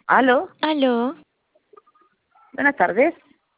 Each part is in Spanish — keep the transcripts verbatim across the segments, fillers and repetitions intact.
¿Aló? Aló. Buenas tardes.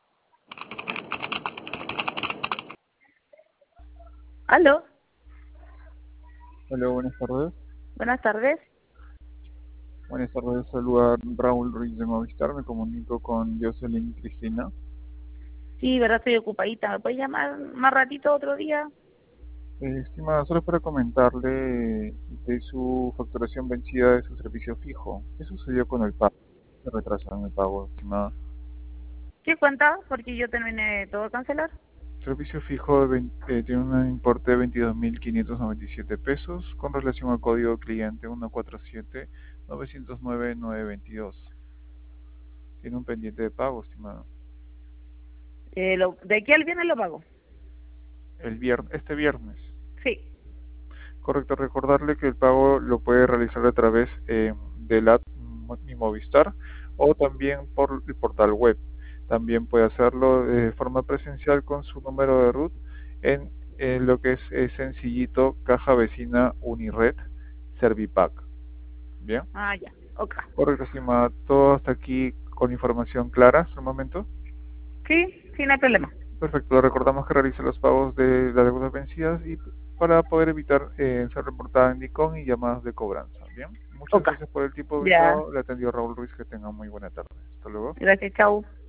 ¿Aló? Hola, buenas tardes. Buenas tardes. Buenas tardes, saluda Raúl Ruiz de Movistar. Me comunico con Jocelyn Cristina. Sí, verdad, estoy ocupadita. ¿Me puedes llamar más ratito otro día? Eh, estimada, solo para comentarle de su facturación vencida de su servicio fijo. ¿Qué sucedió con el pago? ¿Se retrasaron el pago, estimada? ¿Qué cuenta? Porque yo terminé todo a cancelar. Servicio fijo de vein- eh, tiene un importe de veintidós mil quinientos noventa y siete pesos con relación al código cliente uno cuatro siete nueve cero nueve nueve dos dos. Tiene un pendiente de pago, estimada. Eh, lo, de aquí al viernes lo pago. El vier- este viernes. Sí. Correcto, recordarle que el pago lo puede realizar a través eh, de la Mi Movistar o también por el portal web. También puede hacerlo de forma presencial con su número de RUT en, en lo que es, es sencillito Caja Vecina Unired Servipack. Bien, Ah, ya. Ok. correcto, estimada. Todo hasta aquí con información clara hasta el momento. Sí, sí, no hay problema. Perfecto, le recordamos que realice los pagos de las deudas vencidas y para poder evitar eh, ser reportada en DICOM y llamadas de cobranza. Bien, muchas Ok. gracias por el tiempo Ya. brindado. Le atendió Raúl Ruiz. Que tenga muy buena tarde. Hasta luego. Gracias, chao.